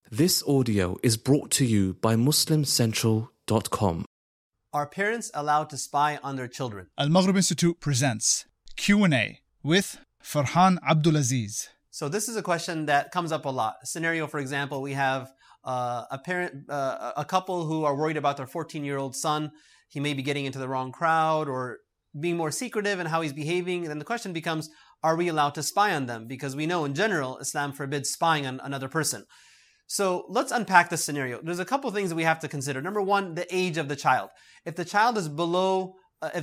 This audio is brought to you by MuslimCentral.com. Are parents allowed to spy on their children? Al-Maghrib Institute presents Q&A with Farhan Abdulaziz. So this is a question that comes up a lot. A scenario, for example, we have a couple who are worried about their 14-year-old son. He may be getting into the wrong crowd or being more secretive in how he's behaving. And then the question becomes, are we allowed to spy on them? Because we know in general, Islam forbids spying on another person. So let's unpack this scenario. There's a couple things that we have to consider. Number one, the age of the child. If the child is below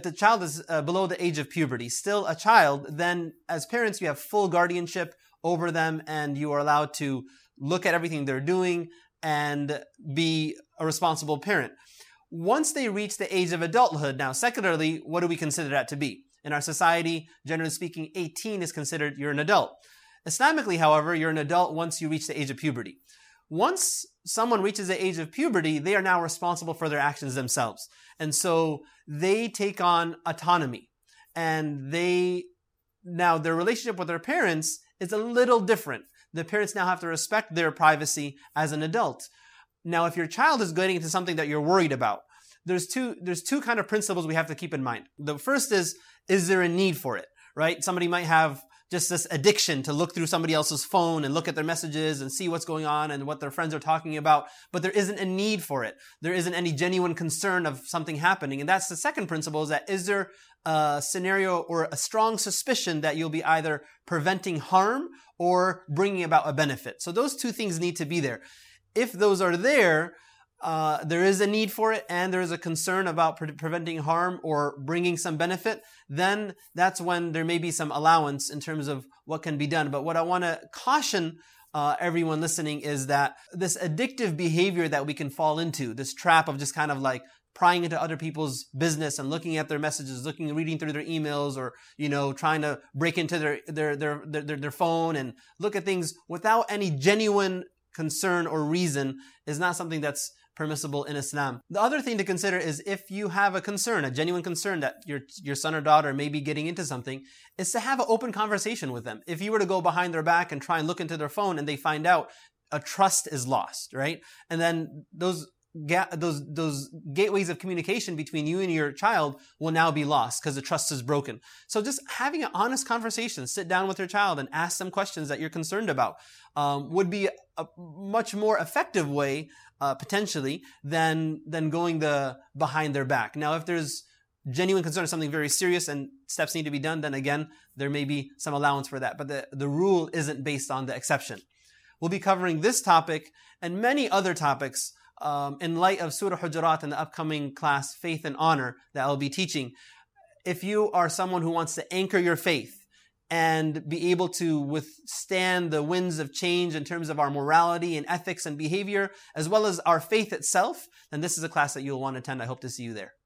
the age of puberty, still a child, then as parents, you have full guardianship over them and you are allowed to look at everything they're doing and be a responsible parent. Once they reach the age of adulthood, now secularly, what do we consider that to be? In our society, generally speaking, 18 is considered you're an adult. Islamically, however, you're an adult once you reach the age of puberty. Once someone reaches the age of puberty, they are now responsible for their actions themselves. And so they take on autonomy. And their relationship with their parents is a little different. The parents now have to respect their privacy as an adult. Now, if your child is getting into something that you're worried about, there's two kind of principles we have to keep in mind. The first is there a need for it, right? Somebody might have just this addiction to look through somebody else's phone and look at their messages and see what's going on and what their friends are talking about, but there isn't a need for it. There isn't any genuine concern of something happening. And that's the second principle, is that is there a scenario or a strong suspicion that you'll be either preventing harm or bringing about a benefit. So those two things need to be there. If those are there, there is a need for it and there is a concern about preventing harm or bringing some benefit, then that's when there may be some allowance in terms of what can be done. But what I want to caution everyone listening is that this addictive behavior that we can fall into, this trap of just kind of like prying into other people's business and looking at their messages, reading through their emails, or trying to break into their phone and look at things without any genuine concern or reason, is not something that's permissible in Islam. The other thing to consider is if you have a concern, a genuine concern that your son or daughter may be getting into something, is to have an open conversation with them. If you were to go behind their back and try and look into their phone and they find out, a trust is lost, right? And then those gateways of communication between you and your child will now be lost because the trust is broken. So just having an honest conversation, sit down with your child and ask them questions that you're concerned about, would be a much more effective way, potentially, than going behind their back. Now, if there's genuine concern of something very serious and steps need to be done, then again, there may be some allowance for that. But the rule isn't based on the exception. We'll be covering this topic and many other topics in light of Surah Hujurat in the upcoming class, Faith and Honor, that I'll be teaching. If you are someone who wants to anchor your faith and be able to withstand the winds of change in terms of our morality and ethics and behavior, as well as our faith itself, then this is a class that you'll want to attend. I hope to see you there.